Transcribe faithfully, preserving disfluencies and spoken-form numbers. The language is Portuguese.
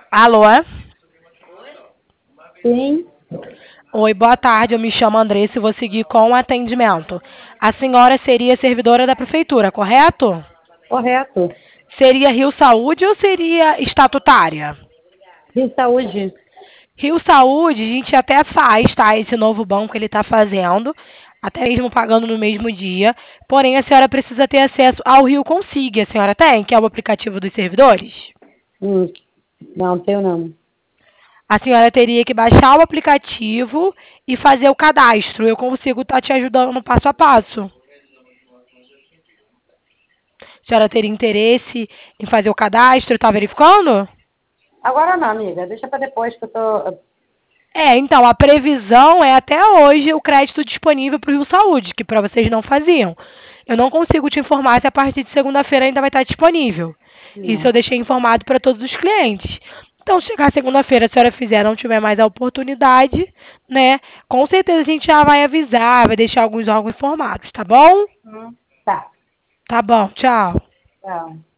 Alô? Sim, Oi, boa tarde. Eu me chamo Andressa e vou seguir com o atendimento. A senhora seria servidora da prefeitura, correto? correto. Seria Rio Saúde ou seria estatutária? De saúde. Rio Saúde, a gente até faz, tá? Esse novo banco ele está fazendo, até mesmo pagando no mesmo dia. Porém, a senhora precisa ter acesso ao Rio Consiga. A senhora tem, que é o aplicativo dos servidores? Hum, não, tenho não. A senhora teria que baixar o aplicativo e fazer o cadastro. Eu consigo estar te ajudando no passo a passo. A senhora teria interesse em fazer o cadastro? Está verificando? Agora não, amiga. Deixa pra depois que eu tô... É, então, a previsão é até hoje o crédito disponível para o Rio Saúde, que para vocês não faziam. Eu não consigo te informar se a partir de segunda-feira ainda vai estar disponível. Isso Não. eu deixei informado para todos os clientes. Então, se chegar segunda-feira, a senhora fizer, não tiver mais a oportunidade, né? Com certeza a gente já vai avisar, vai deixar alguns órgãos informados, tá bom? Hum, tá. Tá bom, tchau. Tchau.